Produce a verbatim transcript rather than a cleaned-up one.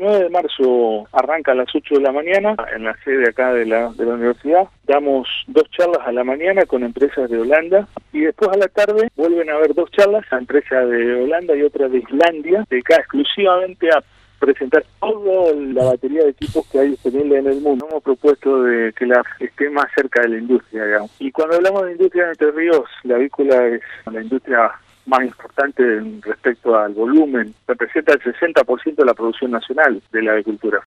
nueve de marzo arranca a las ocho de la mañana en la sede acá de la, de la universidad. Damos dos charlas a la mañana con empresas de Holanda y después a la tarde vuelven a haber dos charlas a empresas de Holanda y otra de Islandia, dedicadas exclusivamente a presentar toda la batería de equipos que hay disponible en el mundo. Hemos propuesto de que la esté más cerca de la industria, digamos. Y cuando hablamos de industria en Entre Ríos, la avícola es la industria más importante respecto al volumen, representa el sesenta por ciento de la producción nacional de la avicultura.